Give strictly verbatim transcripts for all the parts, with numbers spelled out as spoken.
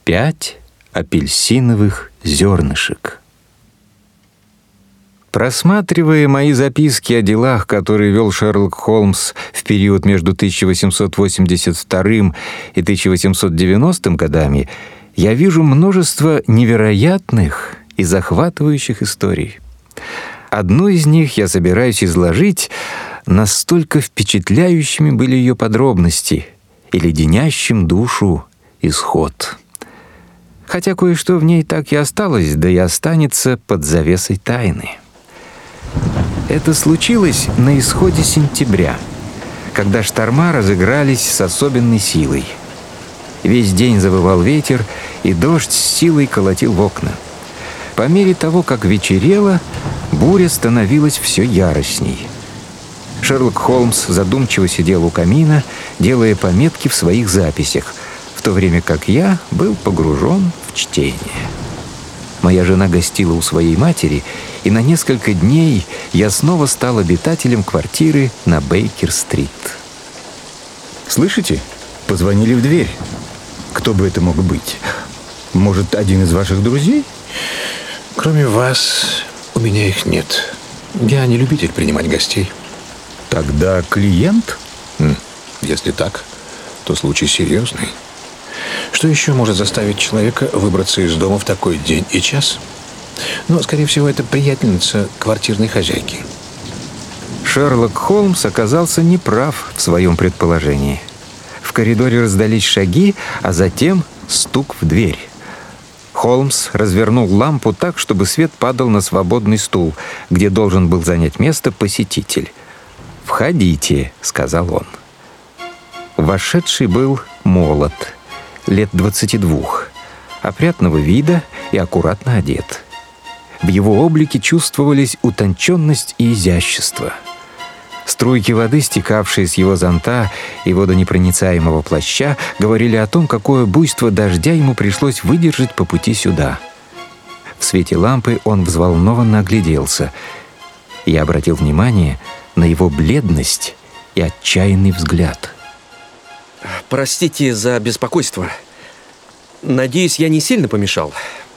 Пять апельсиновых зернышек. Просматривая мои записки о делах, которые вел Шерлок Холмс в период между тысяча восемьсот восемьдесят вторым и тысяча восемьсот девяностым годами, я вижу множество невероятных и захватывающих историй. Одну из них я собираюсь изложить, настолько впечатляющими были ее подробности и леденящим душу исход. Хотя кое-что в ней так и осталось, да и останется под завесой тайны. Это случилось на исходе сентября, когда шторма разыгрались с особенной силой. Весь день завывал ветер, и дождь с силой колотил в окна. По мере того, как вечерело, буря становилась все яростней. Шерлок Холмс задумчиво сидел у камина, делая пометки в своих записях, в то время как я был погружен в чтение. Моя жена гостила у своей матери, и на несколько дней я снова стал обитателем квартиры на Бейкер-стрит. Слышите? Позвонили в дверь. Кто бы это мог быть? Может, один из ваших друзей? Кроме вас, у меня их нет. Я не любитель принимать гостей. Тогда клиент? Если так, то случай серьезный. Что еще может заставить человека выбраться из дома в такой день и час? Но, скорее всего, это приятельница квартирной хозяйки. Шерлок Холмс оказался неправ в своем предположении. В коридоре раздались шаги, а затем стук в дверь. Холмс развернул лампу так, чтобы свет падал на свободный стул, где должен был занять место посетитель. «Входите», — сказал он. Вошедший был молод, лет двадцати двух, опрятного вида и аккуратно одет. В его облике чувствовались утонченность и изящество. Струйки воды, стекавшие с его зонта и водонепроницаемого плаща, говорили о том, какое буйство дождя ему пришлось выдержать по пути сюда. В свете лампы он взволнованно огляделся. Я обратил внимание на его бледность и отчаянный взгляд. Простите за беспокойство. Надеюсь, я не сильно помешал.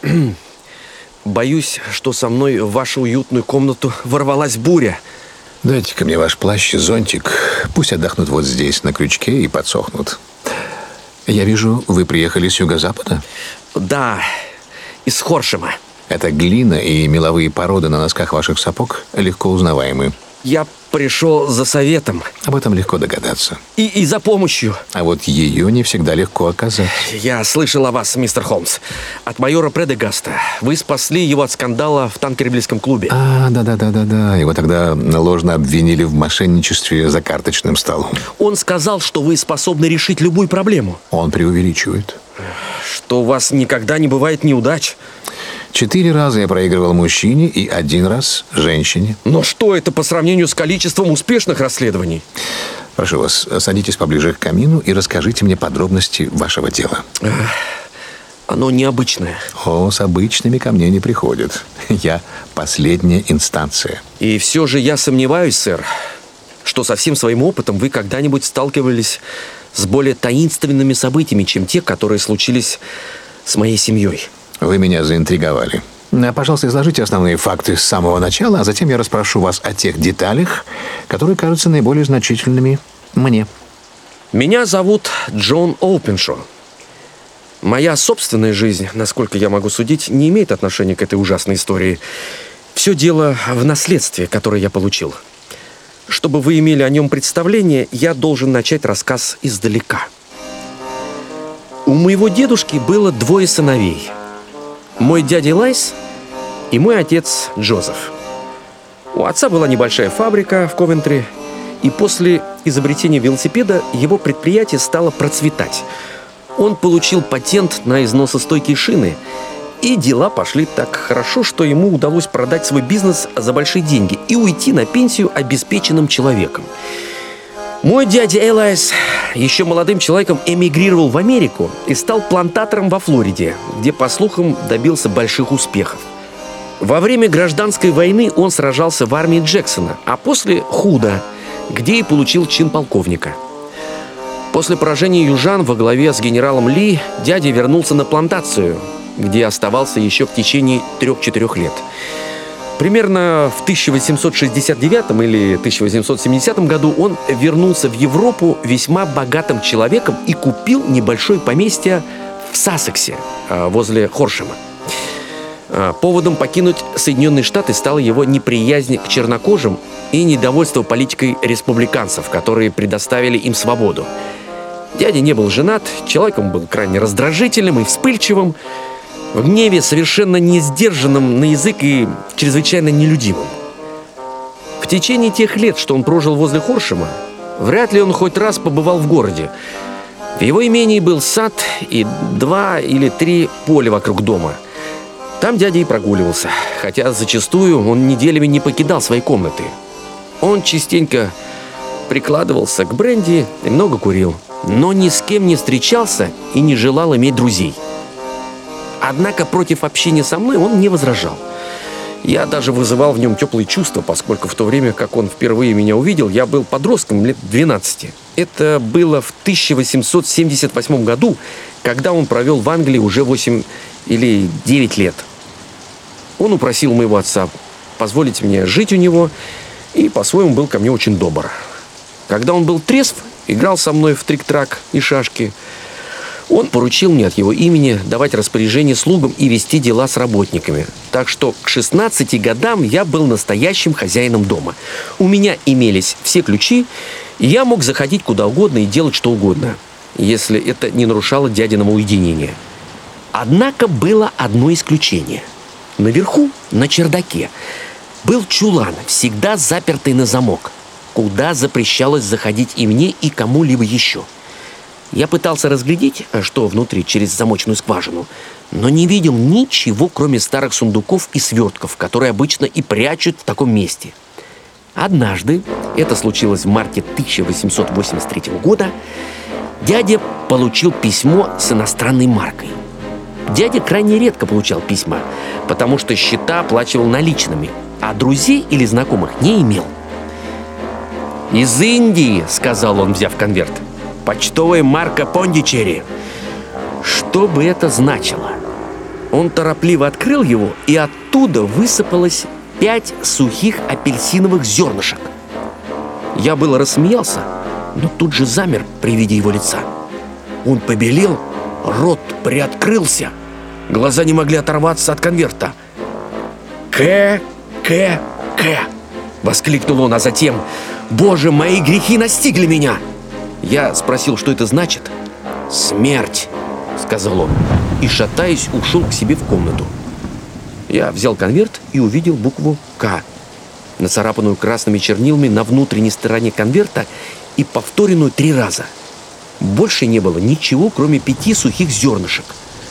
Боюсь, что со мной в вашу уютную комнату ворвалась буря. Дайте-ка мне ваш плащ и зонтик. Пусть отдохнут вот здесь, на крючке, и подсохнут. Я вижу, вы приехали с юго-запада? Да, из Хоршема. Это глина и меловые породы на носках ваших сапог легко узнаваемы. Я пришел за советом. Об этом легко догадаться. И, и за помощью. А вот ее не всегда легко оказать. Я слышал о вас, мистер Холмс. От майора Предегаста. Вы спасли его от скандала в танкербельском клубе. А, да-да-да-да-да. Его тогда ложно обвинили в мошенничестве за карточным столом. Он сказал, что вы способны решить любую проблему. Он преувеличивает. Что у вас никогда не бывает неудач. Четыре раза я проигрывал мужчине и один раз женщине. Но что это по сравнению с количеством успешных расследований? Прошу вас, садитесь поближе к камину и расскажите мне подробности вашего дела. Оно необычное. О, с обычными ко мне не приходят. Я последняя инстанция. И все же я сомневаюсь, сэр, что со всем своим опытом вы когда-нибудь сталкивались с более таинственными событиями, чем те, которые случились с моей семьей. Вы меня заинтриговали. Пожалуйста, изложите основные факты с самого начала, а затем я расспрошу вас о тех деталях, которые кажутся наиболее значительными мне. Меня зовут Джон Оупеншо. Моя собственная жизнь, насколько я могу судить, не имеет отношения к этой ужасной истории. Все дело в наследстве, которое я получил. Чтобы вы имели о нем представление, я должен начать рассказ издалека. У моего дедушки было двое сыновей. Мой дядя Лайс и мой отец Джозеф. У отца была небольшая фабрика в Ковентри, и после изобретения велосипеда его предприятие стало процветать. Он получил патент на износостойкие шины, и дела пошли так хорошо, что ему удалось продать свой бизнес за большие деньги и уйти на пенсию обеспеченным человеком. Мой дядя Элайс еще молодым человеком эмигрировал в Америку и стал плантатором во Флориде, где, по слухам, добился больших успехов. Во время гражданской войны он сражался в армии Джексона, а после Худа, где и получил чин полковника. После поражения южан во главе с генералом Ли дядя вернулся на плантацию, где оставался еще в течение трех-четырех лет. Примерно в тысяча восемьсот шестьдесят девятом или тысяча восемьсот семидесятом году он вернулся в Европу весьма богатым человеком и купил небольшое поместье в Сассексе, возле Хоршема. Поводом покинуть Соединенные Штаты стала его неприязнь к чернокожим и недовольство политикой республиканцев, которые предоставили им свободу. Дядя не был женат, человеком был крайне раздражительным и вспыльчивым, в гневе совершенно не сдержанным на язык и чрезвычайно нелюдимым. В течение тех лет, что он прожил возле Хоршема, вряд ли он хоть раз побывал в городе. В его имении был сад и два или три поля вокруг дома. Там дядя и прогуливался, хотя зачастую он неделями не покидал своей комнаты. Он частенько прикладывался к бренди и много курил, но ни с кем не встречался и не желал иметь друзей. Однако против общения со мной он не возражал. Я даже вызывал в нем теплые чувства, поскольку в то время, как он впервые меня увидел, я был подростком лет двенадцати. Это было в тысяча восемьсот семьдесят восьмом году, когда он провел в Англии уже восемь или девять лет. Он упросил моего отца позволить мне жить у него и по-своему был ко мне очень добр. Когда он был трезв, играл со мной в трик-трак и шашки. Он поручил мне от его имени давать распоряжение слугам и вести дела с работниками. Так что к шестнадцати годам я был настоящим хозяином дома. У меня имелись все ключи, и я мог заходить куда угодно и делать что угодно, если это не нарушало дядиного уединения. Однако было одно исключение. Наверху, на чердаке, был чулан, всегда запертый на замок, куда запрещалось заходить и мне, и кому-либо еще. Я пытался разглядеть, что внутри через замочную скважину, но не видел ничего, кроме старых сундуков и свертков, которые обычно и прячут в таком месте. Однажды, это случилось в марте тысяча восемьсот восемьдесят третьего года, дядя получил письмо с иностранной маркой. Дядя крайне редко получал письма, потому что счета оплачивал наличными, а друзей или знакомых не имел. «Из Индии», — сказал он, взяв конверт. «Почтовая марка Пондичери». Что бы это значило? Он торопливо открыл его, и оттуда высыпалось пять сухих апельсиновых зернышек. Я было рассмеялся, но тут же замер при виде его лица. Он побелел, рот приоткрылся, глаза не могли оторваться от конверта. «К, К, К!» — воскликнул он, а затем: «Боже, мои грехи настигли меня!» Я спросил, что это значит. «Смерть», — сказал он, и, шатаясь, ушел к себе в комнату. Я взял конверт и увидел букву «К», нацарапанную красными чернилами на внутренней стороне конверта и повторенную три раза. Больше не было ничего, кроме пяти сухих зернышек.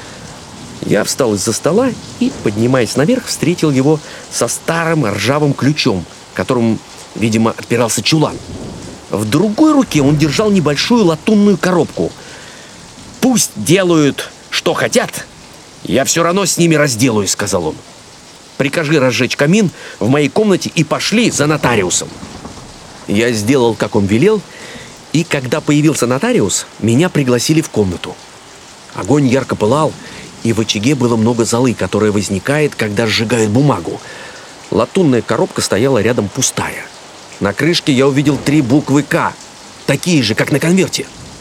Я встал из-за стола и, поднимаясь наверх, встретил его со старым ржавым ключом, которым, видимо, отпирался чулан. В другой руке он держал небольшую латунную коробку. «Пусть делают, что хотят, я все равно с ними разделаюсь», — сказал он. «Прикажи разжечь камин в моей комнате и пошли за нотариусом». Я сделал, как он велел, и когда появился нотариус, меня пригласили в комнату. Огонь ярко пылал, и в очаге было много золы, которая возникает, когда сжигают бумагу. Латунная коробка стояла рядом пустая. На крышке я увидел три буквы «К», такие же, как на конверте.